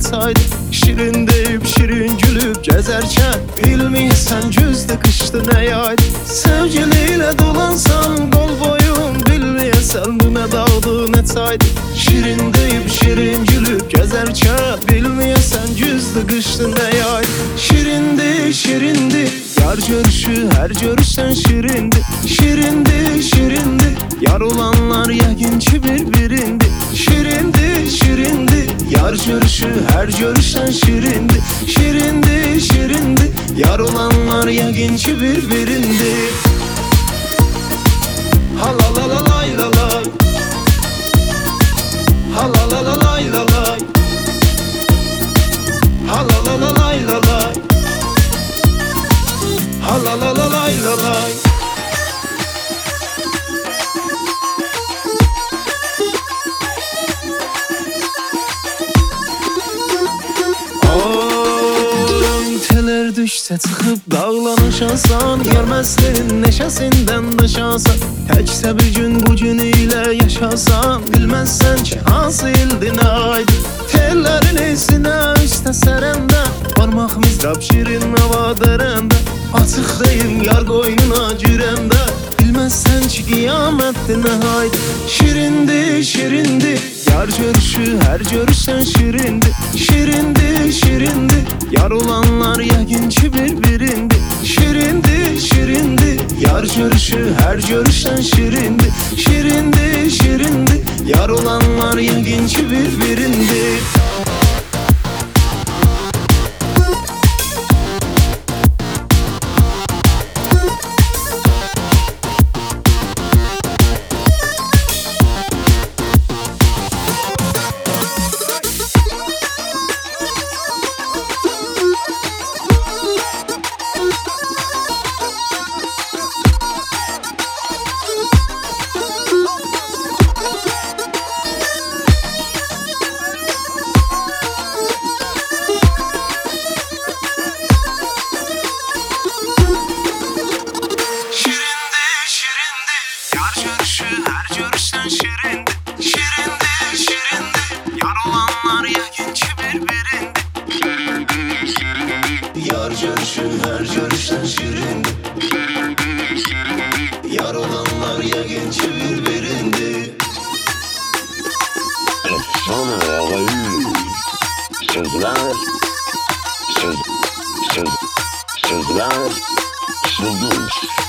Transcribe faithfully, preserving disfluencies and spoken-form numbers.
etsaydı. Şirin deyip şirin gülüp gezerken bilmiysen güzde kışta ne yaydı. Sevgiliyle dolansan kol boyun bilmiyesen bu ne dağdı ne saydı. Şirin deyip şirin gülüp gezerken bilmiysen güzde kışta ne yaydı. Şirindi şirindi yar görüşü her görüşten şirindi. Şirindi şirindi yar olanlar yaginci birbirindi. Şirindi şirindi yar görüşü her görüşten şirindi. Şirindi şirindi yar olanlar yaginci birbirindi. Halalalalay lalay, halalalalay lalay, halalalalay lalay, halalalalay lalay. Teler düşse çıkıp dağlanışasan, görmezlerin neşesinden daşasan. Tekse bir gün bu günüyle yaşasan, bilmezsen ki hansı ildin aydı. Tellerin esine üstte serende, parmak mizrap şirin hava derende. Açık değil yar koynuna girende, bilmezsen ki kıyamettin haydi. Şirindi şirindi yar görüşü her görüşten şirindi. Şirindi şirindi yar olanlar yaginci birbirindi. Şirindi şirindi yar görüşü her görüşten şirindi. Şirindi şirindi yar olanlar yaginci birbirindi. Her görüşten şirindi, şirindi, şirindi yar olanlar yaginci birbirindi. Şirindi, şirindi yar görüşü her görüşten şirindi. Şirindi, şirindi yar olanlar yaginci birbirindi. Efsane ağayım. Sözler, söz, söz, sözler, sözler.